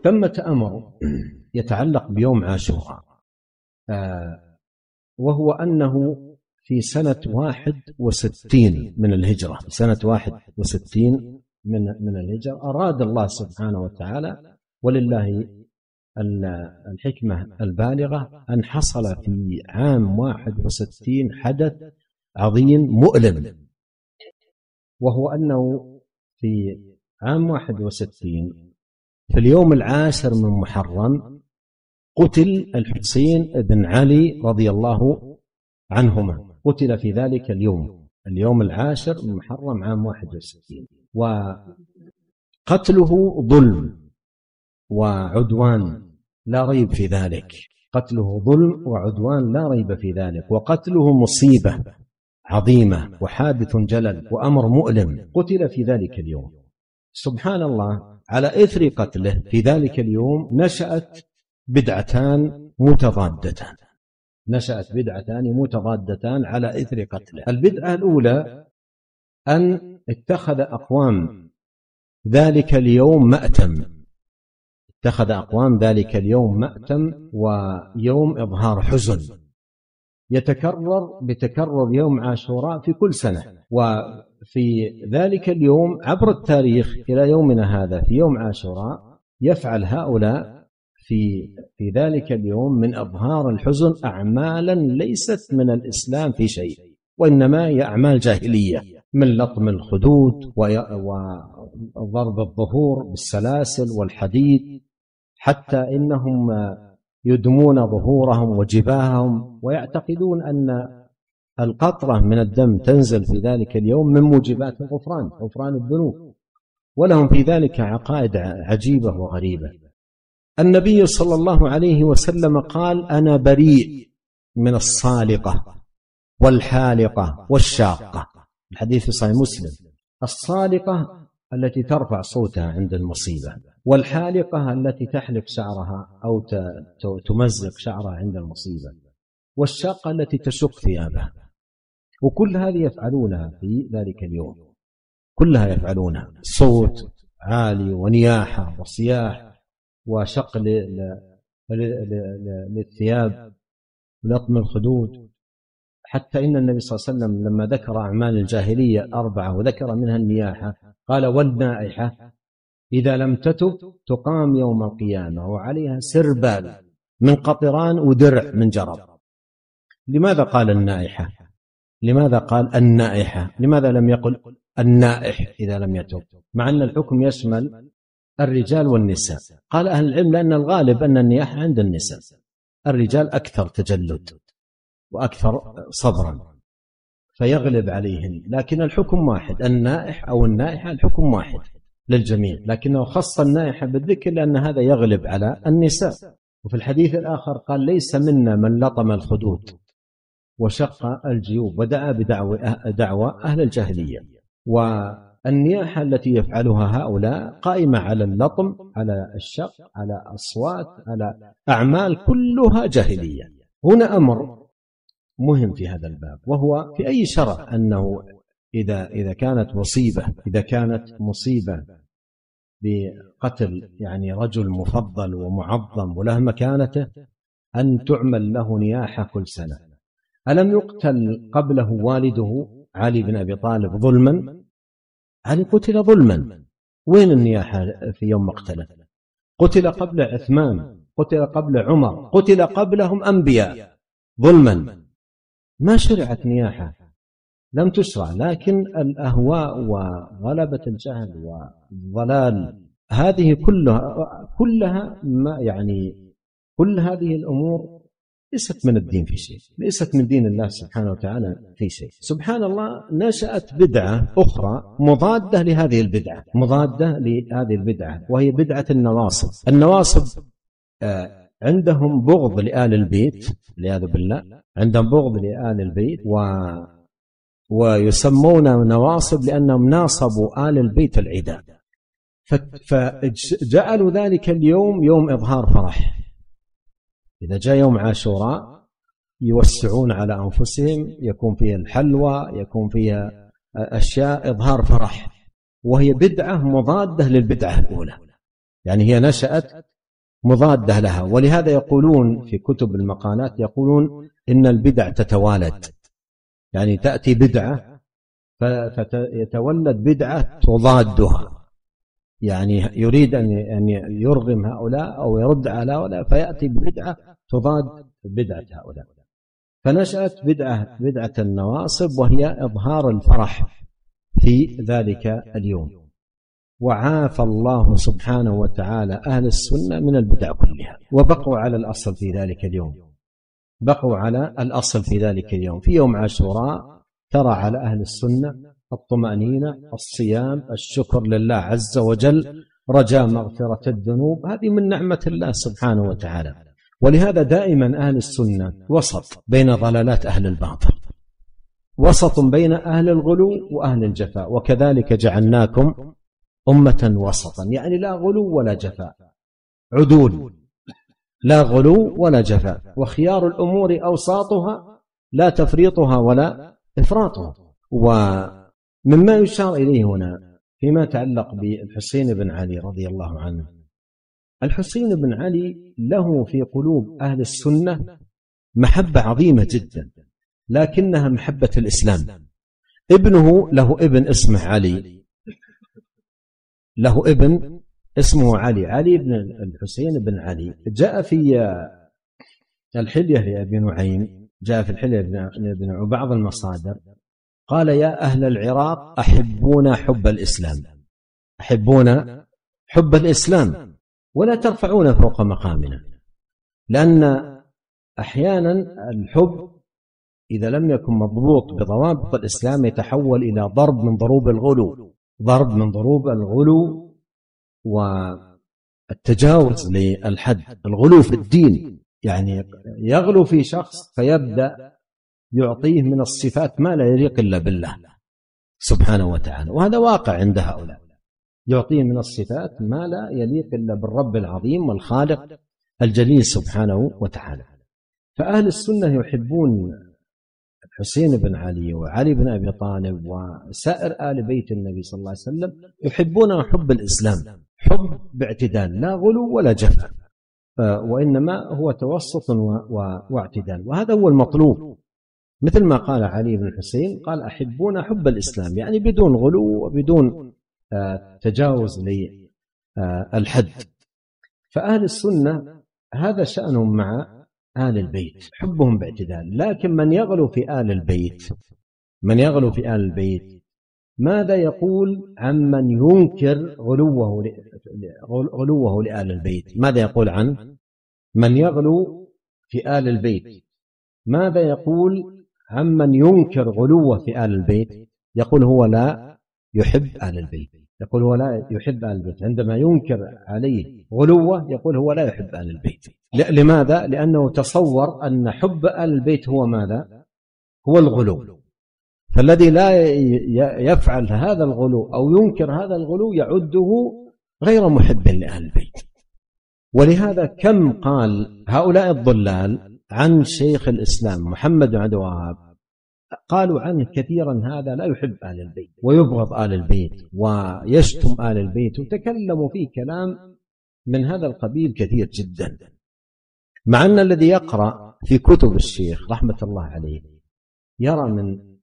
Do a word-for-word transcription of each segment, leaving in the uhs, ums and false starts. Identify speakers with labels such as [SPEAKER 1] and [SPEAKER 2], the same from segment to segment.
[SPEAKER 1] ثمة أمر يتعلق بيوم عاشوراء، وهو أنه في سنة واحد وستين من الهجرة، سنة واحد وستين من من الهجرة أراد الله سبحانه وتعالى، ولله الحكمة البالغة، أن حصل في عام واحد وستين حدث عظيم مؤلم، وهو أنه في عام واحد وستين في اليوم العاشر من محرم قتل الحسين بن علي رضي الله عنهما، قتل في ذلك اليوم اليوم العاشر من محرم عام واحد وستين. وقتله ظلم وعدوان لا ريب في ذلك، قتله ظلم وعدوان لا ريب في ذلك، وقتله مصيبة عظيمة وحادث جلل وأمر مؤلم، قتل في ذلك اليوم. سبحان الله، على إثر قتله في ذلك اليوم نشأت بدعتان متضادتان نشأت بدعتان متضادتان على إثر قتله. البدعة الأولى أن اتخذ أقوام ذلك اليوم مأتم اتخذ أقوام ذلك اليوم مأتم ويوم إظهار حزن يتكرر بتكرر يوم عاشوراء في كل سنة. وفي ذلك اليوم عبر التاريخ إلى يومنا هذا في يوم عاشوراء يفعل هؤلاء في في ذلك اليوم من إظهار الحزن أعمالا ليست من الإسلام في شيء، وإنما هي أعمال جاهلية من لطم الخدود وضرب الظهور بالسلاسل والحديد، حتى إنهم يدمون ظهورهم وجباههم، ويعتقدون أن القطرة من الدم تنزل في ذلك اليوم من موجبات الغفران، غفران الذنوب، ولهم في ذلك عقائد عجيبة وغريبة. النبي صلى الله عليه وسلم قال: أنا بريء من الصالقة والحالقة والشاقة، الحديث في صحيح مسلم. الصالقة التي ترفع صوتها عند المصيبة، والحالقة التي تحلق شعرها أو تمزق شعرها عند المصيبة، والشاقة التي تشق ثيابها. وكل هذه يفعلونها في ذلك اليوم، كلها يفعلونها، صوت عالي ونياحة وصياح وشق للثياب ولطم الخدود. حتى إن النبي صلى الله عليه وسلم لما ذكر أعمال الجاهلية أربعة وذكر منها النياحة قال: والنائحة إذا لم تتب تقام يوم القيامة وعليها سربال من قطران ودرع من جرب. لماذا قال النائحة؟ لماذا قال النائحة؟ لماذا لم يقل النائح إذا لم يتب، مع أن الحكم يشمل الرجال والنساء؟ قال أهل العلم لأن الغالب أن النياحة عند النساء، الرجال أكثر تجلد وأكثر صبرا فيغلب عليهن، لكن الحكم واحد، النائح أو النائحة الحكم واحد للجميع، لكنه خص النائحة بالذكر لأن هذا يغلب على النساء. وفي الحديث الآخر قال: ليس منا من لطم الخدود وشق الجيوب ودعا بدعوى أهل الجاهلية. والنياحة التي يفعلها هؤلاء قائمة على اللطم، على الشق، على أصوات، على أعمال كلها جاهلية. هنا أمر مهم في هذا الباب، وهو في أي شرع أنه إذا إذا كانت مصيبة إذا كانت مصيبة بقتل يعني رجل مفضل ومعظم وله مكانته أن تعمل له نياحة كل سنة. ألم يقتل قبله والده علي بن أبي طالب ظلما؟ علي قتل ظلما، وين النياحة في يوم مقتله؟ قتل قبل عثمان، قتل قبل عمر، قتل قبلهم أنبياء ظلما، ما شرعت نياحة، لم تشرع. لكن الأهواء وغلبة الجهل والضلال هذه كلها كلها ما يعني كل هذه الأمور ليست من الدين في شيء، ليست من دين الله سبحانه وتعالى في شيء. سبحان الله، نشأت بدعة أخرى مضادة لهذه البدعة، مضادة لهذه البدعة، وهي بدعة النواصب. النواصب آه عندهم بغض لآل البيت والعياذ بالله، عندهم بغض لآل البيت و ويسمون نواصب لأنهم ناصبوا آل البيت العداء، فجعلوا ذلك اليوم يوم إظهار فرح. إذا جاء يوم عاشوراء يوسعون على أنفسهم، يكون فيها الحلوى، يكون فيها أشياء إظهار فرح، وهي بدعة مضادة للبدعة الأولى. يعني هي نشأت مضادة لها. ولهذا يقولون في كتب المقالات، يقولون إن البدع تتوالد، يعني تأتي بدعة فيتولد بدعة تضادها، يعني يريد أن يرغم هؤلاء أو يرد على هؤلاء فيأتي ببدعة تضاد بدعة هؤلاء. فنشأت بدعة بدعة النواصب، وهي إظهار الفرح في ذلك اليوم. وعافى الله سبحانه وتعالى أهل السنة من البدع كلها، وبقوا على الأصل في ذلك اليوم، بقوا على الأصل في ذلك اليوم. في يوم عاشوراء ترى على أهل السنة الطمأنينة، الصيام، الشكر لله عز وجل، رجاء مغفرة الذنوب، هذه من نعمة الله سبحانه وتعالى. ولهذا دائما أهل السنة وسط بين ضلالات أهل الباطل، وسط بين أهل الغلو وأهل الجفاء. وكذلك جعلناكم أمة وسطا، يعني لا غلو ولا جفاء، عدول، لا غلو ولا جفاء. وخيار الأمور أوساطها لا تفريطها ولا إفراطها. ومما يشار إليه هنا فيما يتعلق بالحسين بن علي رضي الله عنه، الحسين بن علي له في قلوب أهل السنة محبة عظيمة جدا، لكنها محبة الإسلام. ابنه له ابن اسمه علي، له ابن اسمه علي، علي بن الحسين بن علي. جاء في الحلية لأبي نعيم، جاء في الحلية لأبي نعيم وبعض المصادر قال: يا أهل العراق أحبونا حب الإسلام، أحبونا حب الإسلام ولا ترفعون فوق مقامنا. لأن أحيانا الحب إذا لم يكن مضبوط بضوابط الإسلام يتحول إلى ضرب من ضروب الغلو، ضرب من ضروب الغلو والتجاوز للحد، الغلو في الدين، يعني يغلو في شخص فيبدأ يعطيه من الصفات ما لا يليق إلا بالله سبحانه وتعالى، وهذا واقع عند هؤلاء، يعطيه من الصفات ما لا يليق إلا بالرب العظيم والخالق الجليل سبحانه وتعالى. فأهل السنة يحبون الحسين بن علي وعلي بن أبي طالب وسائر آل بيت النبي صلى الله عليه وسلم، يحبون حب الإسلام، حب باعتدال، لا غلو ولا جفاء، وإنما هو توسط واعتدال، وهذا هو المطلوب. مثل ما قال علي بن الحسين، قال: أحبون حب الإسلام، يعني بدون غلو وبدون تجاوز للحد. فأهل السنة هذا شأنهم مع آل البيت، حبهم باعتدال. لكن من يغلو في آل البيت، من يغلو في آل البيت ماذا يقول عمن ينكر غلوه غلوه لآل البيت؟ ماذا يقول عن من يغلو في آل البيت؟ ماذا يقول عمن ينكر غلوه في آل البيت؟ يقول هو لا يحب آل البيت، يقول هو لا يحب آل البيت. عندما ينكر عليه غلوه يقول هو لا يحب آل البيت. لماذا؟ لأنه تصور أن حب آل البيت هو ماذا؟ هو الغلو. فالذي لا يفعل هذا الغلو أو ينكر هذا الغلو يعده غير محب لآل البيت. ولهذا كم قال هؤلاء الضلال عن شيخ الإسلام محمد بن عبد الوهاب، قالوا عنه كثيرا: هذا لا يحب آل البيت ويبغض آل البيت ويشتم آل البيت، وتكلموا فيه كلام من هذا القبيل كثير جدا. مع أن الذي يقرأ في كتب الشيخ رحمة الله عليه يرى من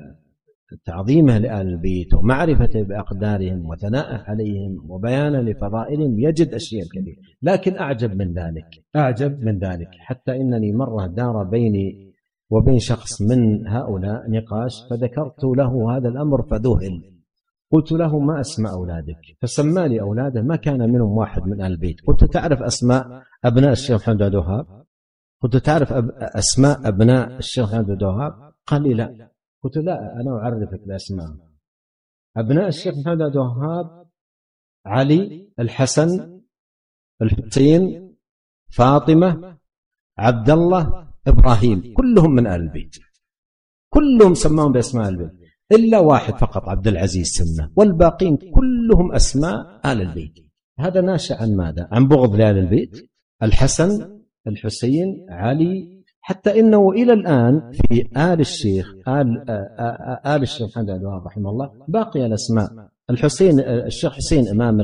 [SPEAKER 1] تعظيمه لآل البيت ومعرفته بأقدارهم وثنائه عليهم وبيانه لفضائلهم يجد أشياء كثيرة. لكن أعجب من ذلك، أعجب من ذلك حتى إنني مرة دار بيني وبين شخص من هؤلاء نقاش، فذكرت له هذا الأمر فذهل. قلت له: ما أسماء أولادك؟ فسمى لي أولاده، ما كان منهم واحد من آل البيت. قلت: تعرف أسماء أبناء الشيخ محمد عبد الوهاب؟ قلت: تعرف أسماء أبناء الشيخ محمد عبد الوهاب؟ قال لي: لا. قلت: لا، أنا أعرفك الأسماء. أبناء الشيخ محمد عبد الوهاب: علي، الحسن، الحسين، فاطمة، عبد الله، إبراهيم، كلهم من آل البيت، كلهم سماهم بأسماء البيت إلا واحد فقط عبد العزيز سماه، والباقين كلهم أسماء آل البيت. هذا ناشئ عن ماذا؟ عن بغض لآل البيت. الحسن، الحسين، علي، حتى إنه إلى الآن في آل الشيخ آل, آل الشيخ محمد عبد الوهاب رحمه الله باقي الأسماء. الحسين، الشيخ حسين إمام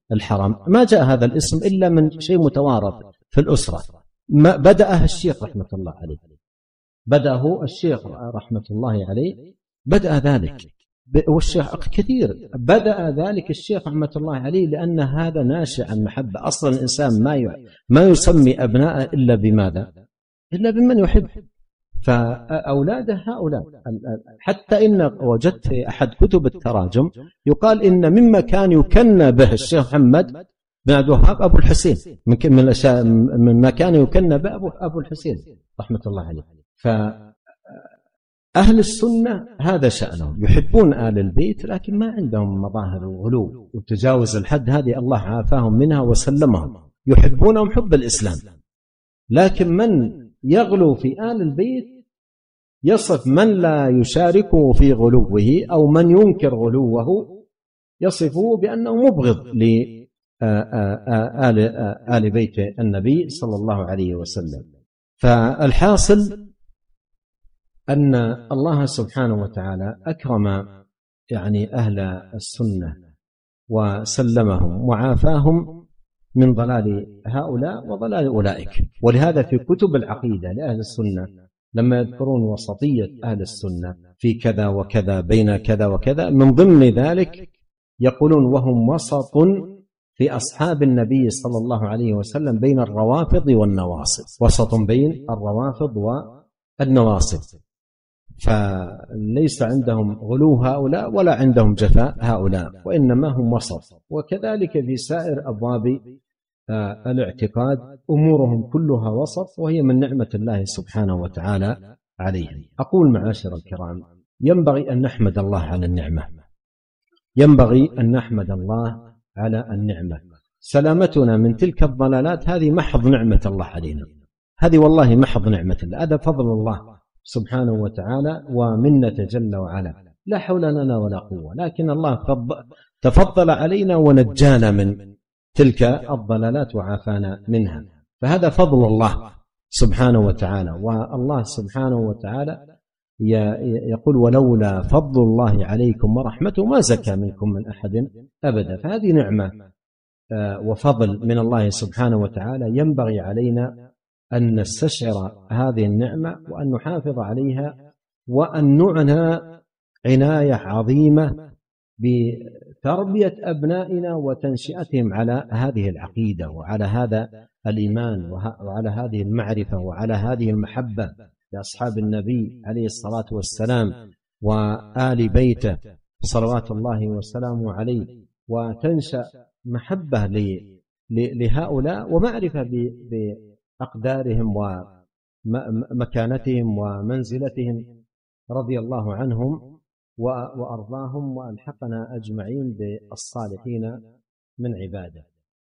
[SPEAKER 1] الحرم. ما جاء هذا الاسم إلا من شيء متوارث في الأسرة، ما بدأه الشيخ رحمة الله عليه، بدأه الشيخ رحمة الله عليه، بدأ ذلك، والشيخ كثير بدأ ذلك الشيخ رحمة الله عليه، لأن هذا ناشئ عن محبة. أصلا الإنسان ما ما يسمي أبناءه إلا بماذا؟ إلا بمن يحب. فأولاده هؤلاء، حتى إن وجدت في أحد كتب التراجم يقال إن مما كان يكنى به الشيخ محمد بن عبد الوهاب أبو الحسين، من الأشياء مما كان يكنى به أبو الحسين رحمة الله عليه. فأهل السنة هذا شأنهم، يحبون آل البيت لكن ما عندهم مظاهر الغلو وتجاوز الحد، هذه الله عافاهم منها وسلمهم، يحبونهم حب الإسلام. لكن من يغلو في آل البيت يصف من لا يشاركه في غلوه أو من ينكر غلوه يصفه بأنه مبغض لآل بيت النبي صلى الله عليه وسلم. فالحاصل أن الله سبحانه وتعالى أكرم يعني أهل السنة وسلمهم وعافاهم من ضلال هؤلاء وضلال أولئك. ولهذا في كتب العقيدة لأهل السنة لما يذكرون وسطية أهل السنة في كذا وكذا بين كذا وكذا، من ضمن ذلك يقولون وهم وسط في أصحاب النبي صلى الله عليه وسلم بين الروافض والنواصب، وسط بين الروافض والنواصب، فليس عندهم غلو هؤلاء ولا عندهم جفاء هؤلاء، وإنما هم وسط. وكذلك في سائر أبواب الاعتقاد أمورهم كلها وسط، وهي من نعمة الله سبحانه وتعالى عليهم. أقول معاشر الكرام، ينبغي أن نحمد الله على النعمة، ينبغي أن نحمد الله على النعمة. سلامتنا من تلك الضلالات هذه محض نعمة الله علينا، هذه والله محض نعمة الله، هذا فضل الله سبحانه وتعالى ومنة جل وعلا، لا حول لنا ولا قوة، لكن الله تفضل علينا ونجانا من تلك الضلالات وعافانا منها، فهذا فضل الله سبحانه وتعالى. والله سبحانه وتعالى يقول ولولا فضل الله عليكم ورحمته ما زكى منكم من أحد أبدا. فهذه نعمة وفضل من الله سبحانه وتعالى، ينبغي علينا أن نستشعر هذه النعمة وأن نحافظ عليها، وأن نعنى عناية عظيمة بتربية أبنائنا وتنشئتهم على هذه العقيدة وعلى هذا الإيمان وعلى هذه المعرفة وعلى هذه المحبة لأصحاب النبي عليه الصلاة والسلام وآل بيته صلوات الله وسلامه عليه، وتنشأ محبة لهؤلاء ومعرفة بأقدارهم ومكانتهم ومنزلتهم رضي الله عنهم وأرضاهم، وألحقنا أجمعين بالصالحين من عباده.